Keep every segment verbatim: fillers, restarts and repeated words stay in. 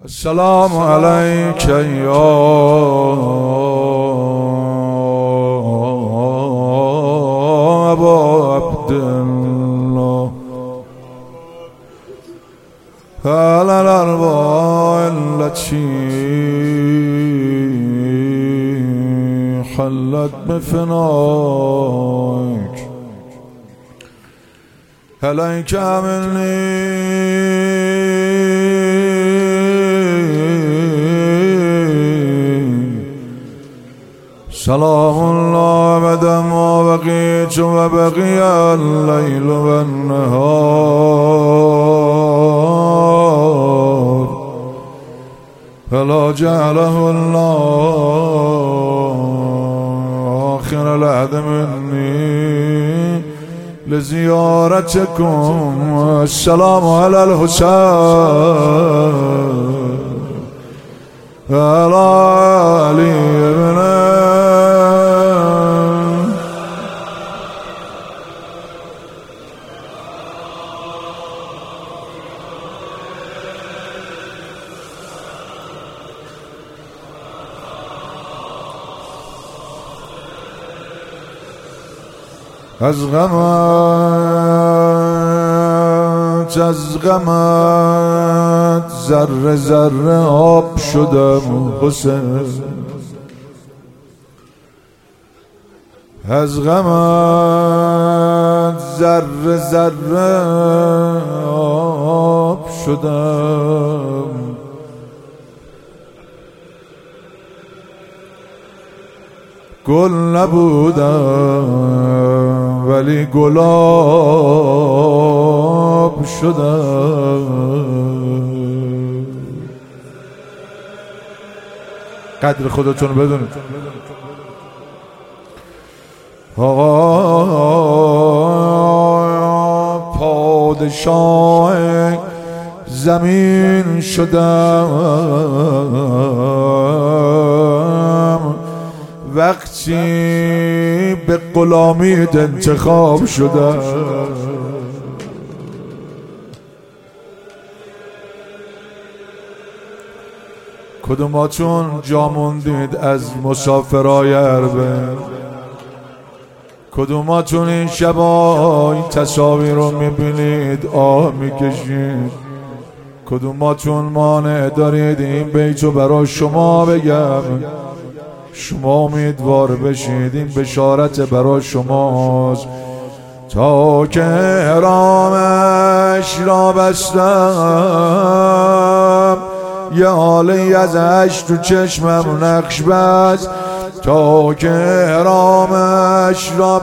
السلام عليك يا أبا عبد الله على الأرواح التي حلت بفنائك عليك مني سلام الله أبدا ما بقيت وبقي الليل والنهار فلا جعله الله آخر العهد مني لزيارتكم. السلام على الحسين على علي بن از غمت از غمت ذره ذره آب شدم حسین، از غمت ذره ذره آب شدم، گل نبودم ولی گلاب شدم. قدر خودتون بدونید. آقا پادشاه زمین شدم وقتی به غلامیت انتخاب شدم. کدوماتون جا موندید از مسافرای اربعین؟ کدوماتون این شبا این تصاویر رو میبینید آه میکشید؟ کدوماتون مانع دارید این بیتو برای شما بگم شما امیدوار بشید؟ این بشارت برای شماست. تا که احرامش را بستم یه حالی از عشق تو چشمم نقش بست، تا که احرامش را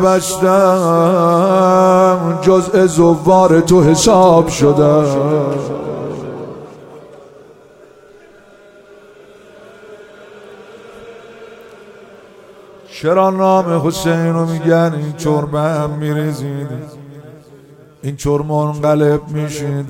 بستم جزء زوار تو حساب شدم. چرا نام حسین رو میگن؟ این چرمه هم میریزید، این چرمه منقلب میشید.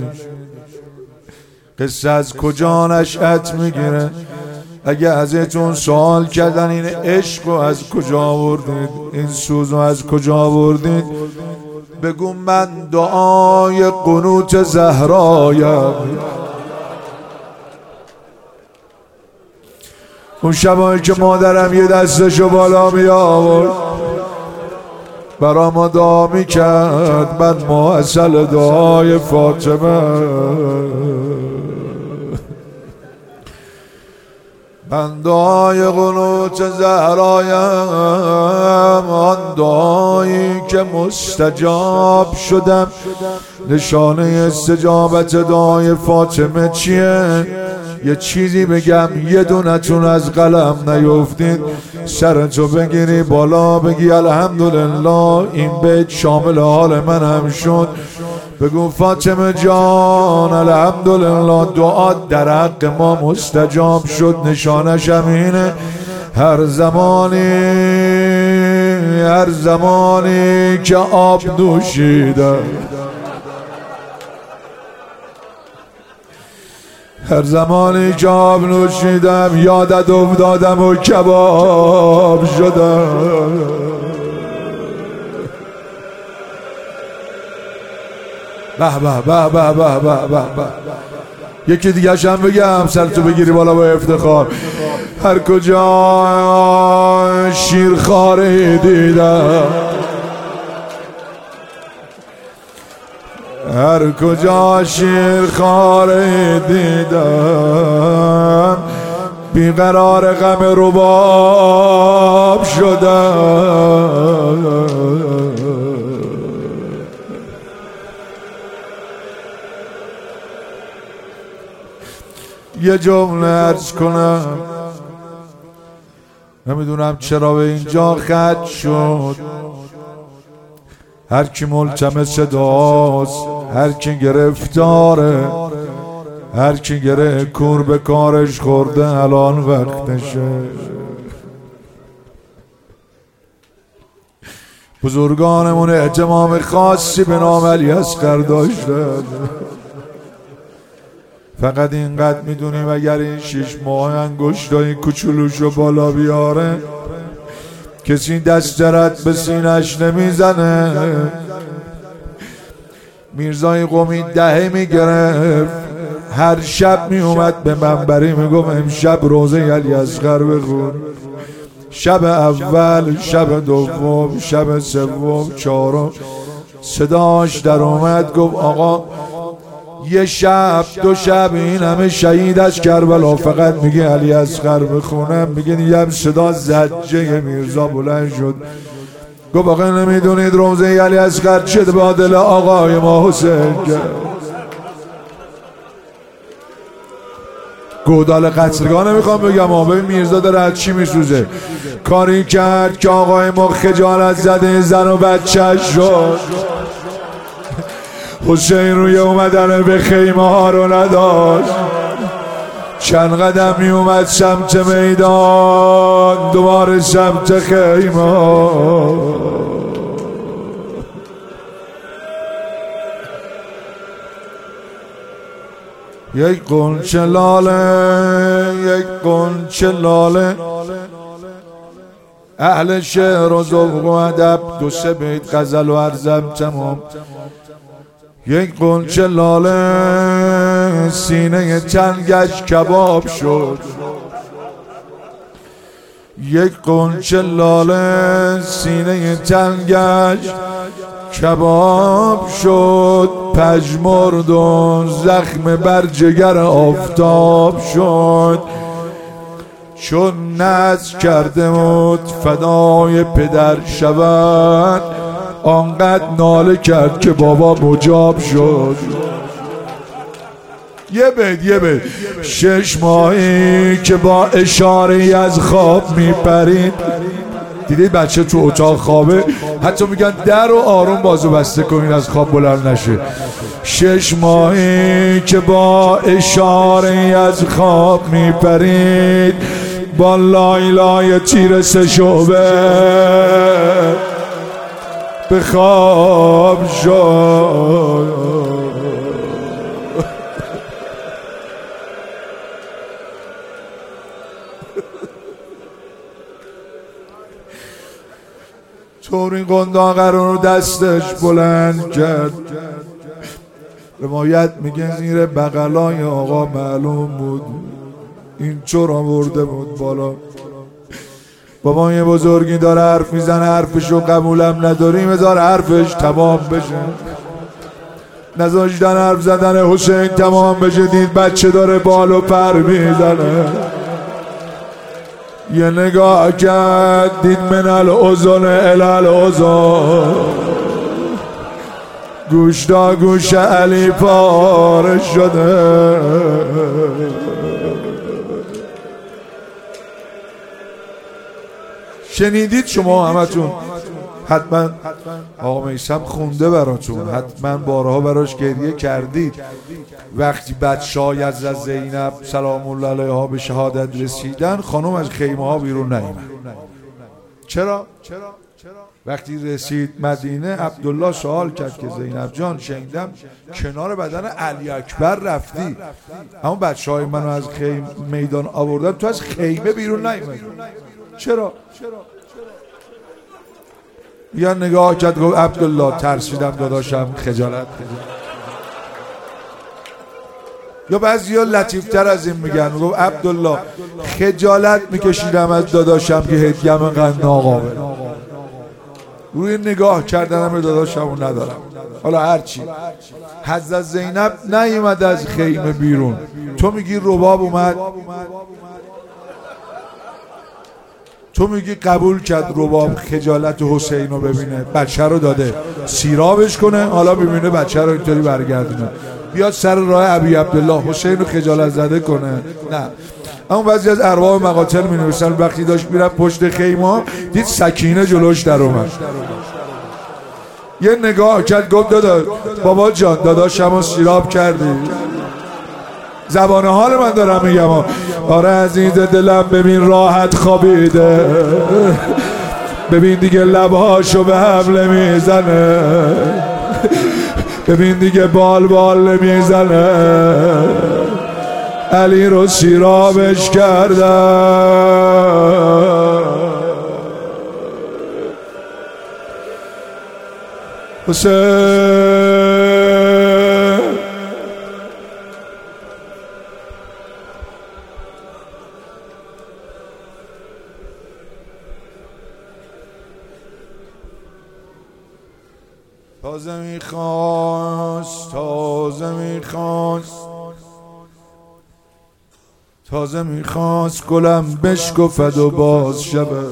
قصه از کجا نشأت میگیره؟ اگه ازتون سوال کردن این عشق رو از کجا آوردید، این سوز رو از کجا آوردید، بگو من دعای قنوت زهرایم. اون شبایی که مادرم یه دستشو بالا می آورد برا ما دعا می کرد، من معسل دعای فاطمه، من دعای قنوت زهرایم، آن دعایی که مستجاب شدم. نشانه استجابت دعای فاطمه چیه؟ یه چیزی بگم یه دونتون از قلم نیفتید، سرتو بگیری بالا بگی الحمدلله این بیت شامل حال من هم شد. بگو فاطمه جان الحمدلله دعا در حق ما مستجاب شد. نشانش همینه، هر زمانی هر زمانی که آب نوشیدم، هر زمانی که آب نوشیدم یادت افتادم و کباب شدم. به به به به به به به به یکی دیگه هم بگم سرتو بگیری بالا با افتخار. هر کجا شیرخواره دیدم، هر کجا شیرخواره دیدم، بیقرار غم رباب شدم. یه جمله عرض کنم، نمیدونم چرا به اینجا خط شد. هر کی ملتمس صداست، هر کی گرفتاره، هر کی گره کور به کارش خورده، الان وقتشه. بزرگانمون اهتمام خاصی به نام علیاصغر داشتن. فقط اینقدر میدونیم اگر این شش ماه انگشتای کوچولوشو بالا بیاره کسی دست رد به سینش نمیزنه. میرزای قمی دهه میگرفت، هر شب میومد به منبری میگفت امشب روزه علیاصغر بخون. شب اول، شب دوم، شب سوم، چهارم صداش در اومد گفت آقا یه شب دو شب این همه شهید از کربلا فقط میگه علیاصغر بخونم. میگه یه صدا زجه میرزا بلند شد گفت آقا نمیدونید روزه علیاصغر چه با دل آقای ما حسین کرد. گودال قتلگاه نمیخوام بگم، آبه میرزا داره از چی میسوزه. کاری کرد که آقای ما خجالت زده زن و بچه شد. حسین روی اومدن به خیمه ها رو نداشت، چند قدم می اومد سمت میدان، دوباره سمت خیمه ها. یک قنچه لاله، یک قنچه لاله، اهل شعر و ذوق و ادب دو سه بیت غزل و عرضم تمام. یک قنچه لاله سینه تنگش کباب شد، یک قنچه لاله سینه تنگش کباب شد، پژمرد و زخم بر جگر آفتاب شد. چون نذر کرده بود فدای پدر شود، آنقدر ناله کرد که بابا مجاب شد. یه بید یه بید شش ماهی که با اشاره از خواب میپرید. دیدید بچه تو اتاق خوابه حتی میگن در رو آروم بازو بسته کنین از خواب بلند نشه. شش ماهی که با اشاره از خواب میپرید، با لای لای تیر سه شعبه به خواب شد. طور این قنداقه رو دستش بلند کرد. روایت میگه زیر بغلای آقا معلوم بود این چور آورده بود بالا. بابا یه بزرگی داره حرف میزنه، حرفشو قبولم نداریم، بذار حرفش تمام بشه. نذاشتن حرف زدن حسین تمام بشه، دید بچه داره بال و پر میزنه. یه نگاه کرد دید من الاذن الی الاذن، گوش تا گوش علی پاره شده. شنیدید شما همتون حتما آقا میثم خونده براتون، حتما بارها براش گریه کردید وقتی بچه‌های از زینب سلام الله علیها به شهادت رسیدن. خانم از خیمه ها بیرون نیامد. چرا؟ وقتی رسید مدینه عبدالله سوال کرد که زینب جان شنیدم کنار بدن علی اکبر رفتی، اما بچه های منو از خیم میدان آوردن، تو از خیمه بیرون نیامدی، چرا؟ یا نگاه کرد گفت عبدالله ترسیدم داداشم خجالت یا بعضیا لطیفتر از این میگن، میگم عبدالله خجالت میکشیدم از داداشم که هدیم انقدر ناقابل، روی نگاه کردنم به داداشمو ندارم. حالا هرچی حضرت زینب نیومد از خیمه بیرون، تو میگی رباب اومد، تو میگی قبول کرد رباب خجالت حسین رو ببینه، بچه رو داده سیرابش کنه، حالا ببینه بچه رو اینطوری برگردونه، بیاد سر راه ابی عبدالله حسین رو خجالت زده کنه. نه، اما بعضی از ارباب مقاتل می نویسن وقتی داشت میرفت پشت خیمه دید سکینه جلوش در اومد، یه نگاه کرد گفت دادا بابا جان داداشم رو سیراب کردی. زبان حال من دارم میگم، آره عزیز دلم ببین راحت خوابیده، ببین دیگه لبهاشو به حمله میزنه، ببین دیگه بال بال نمیزنه، علی رو سیرابش کردن. حسین تازه میخواست تازه میخواست تازه میخواست گلم بشکفد و باز شبه،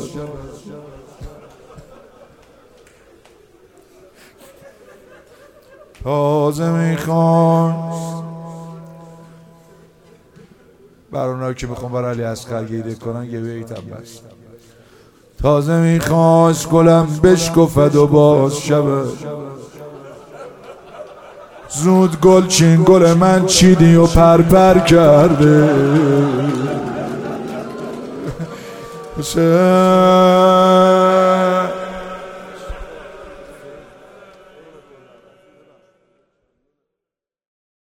تازه میخواست برای اونایی که میخوام برای علی اصغر گریه کنن یه بیتم بست. تازه میخواست گلم بشکفد و باز شبه، زود گل چین گل من چیدی و پرپر کرده.